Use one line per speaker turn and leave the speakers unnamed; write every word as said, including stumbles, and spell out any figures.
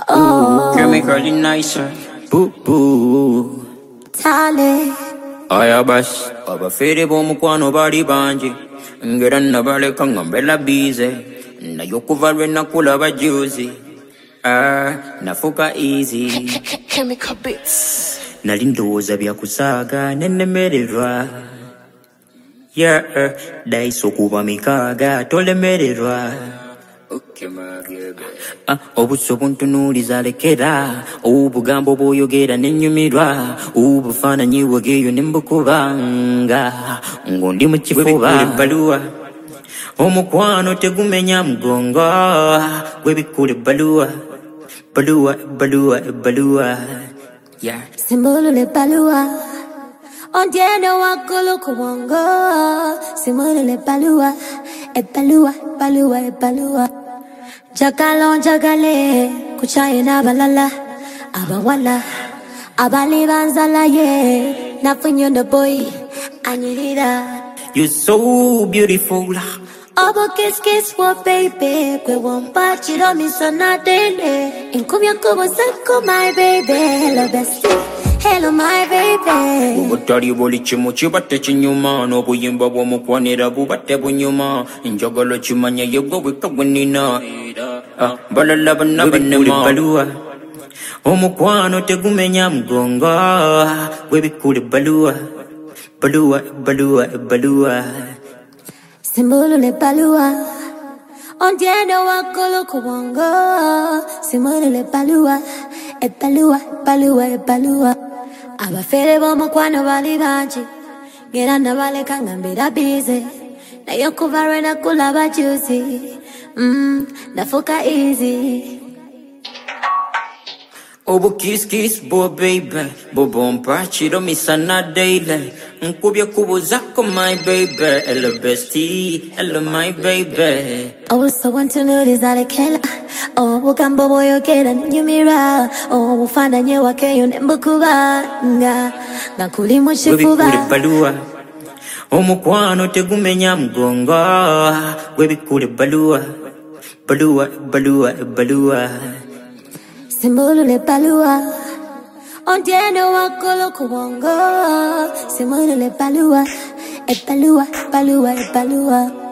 Oh, chemically nicer. Boo boo.
Tale.
Ayabas, abafere bomukwano bali bangi. Ngera nabaleka nga mbela bize. Nayokuvalwe nakula bajuzi. Ah, nafuka easy.
Chemical beats.
Nali ndowooza byakusaaga nenemererwa. Yeah, daiso kuba mikaaga tolemererwa. Ah, obuso buntunuuliza lekera, obugambo bw'oyogera nenyumirwa, obufaananyi bwegeeyo nembukubanga, ng'ondi mu kifuba. Ebbaluwa omukwano tegumenya mugongo, gwebikula ebbaluwa, ebbaluwa, ebbaluwa, ebbaluwa. Yeah.
Simbulula ebbaluwa, ondyeno waggulu ku bwongo. Simbulula ebbaluwa, ebbaluwa, ebbaluwa, ebbaluwa. Njagala njagale kuchaye n'abalala abawala abali banzala ye nafunye the boy anyirira.
You're so beautiful.
Obo kiss kiss wo baby kwe wompa chiro misona dele inkumya kubo sako my baby. Hello bestie, hello my baby.
Ubutali buli kimu kibate kinyuma n'obuyimba bw'omukwanira bubate bunyuma njagala kimanya yegwe weka gwenina balala bana banema. Ebbaluwa omukwano tegumenya mugongo, gwebikula ebbaluwa, ebbaluwa, ebbaluwa, ebbaluwa.
Simbulula ebbaluwa, ondyeno waggulu ku bwongo. Simbulula ebbaluwa, ebbaluwa, ebbaluwa, ebbaluwa. Abafere b'omukwano bali bangi, ngera nabaleka nga mbeera bize, naye okuva lwe nakula bajuzi. Mm, nafuka easy.
Obu kiss kiss bo baby, bo bompa chiro misana daily. Nkubye kubuzako my baby, hello bestie, hello my baby.
Obuso buntunuuliza lekera, obugambo bw'oyogera nenyumirwa, obufaananyi wakeeyo nembukubanga, nga kuli mu kifuba.
Gwebikula ebbaluwa omukwano tegumenya mugongo, gwebikula ebbaluwa, ebbaluwa, ebbaluwa, ebbaluwa.
Simbulula ebbaluwa, ondyeno waggulu ku bwongo. Simbulula ebbaluwa, ebbaluwa, ebbaluwa, ebbaluwa.